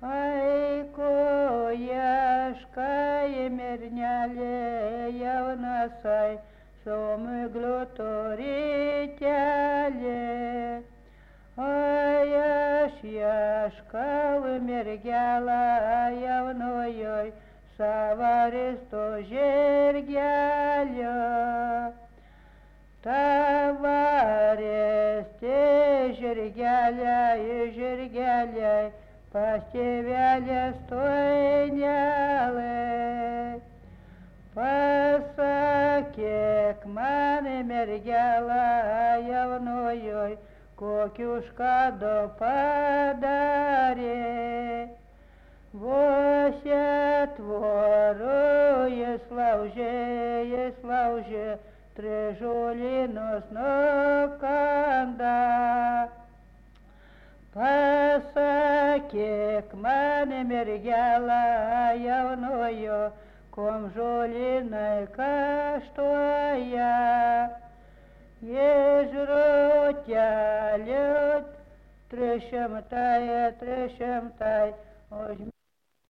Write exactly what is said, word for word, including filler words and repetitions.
Aiku ieškai mirnelė jaunasai, somiglutori keliai. Ai aš ieškau mergelę jaunojoj, savaristo žirgelio. Tavarėste žirgelė, žirgelė, pas tėvelės toinelė. Pasakyk man, mergelė jaunojoj, kokių škado padarė. Vos atvoru jis laužė, jis laužė, trežulinus nukanda. Pasakyk man, mergelė jaunojo, kom žolinai kaštuoja. Ježruteliut, trišimtai, trišimtai, už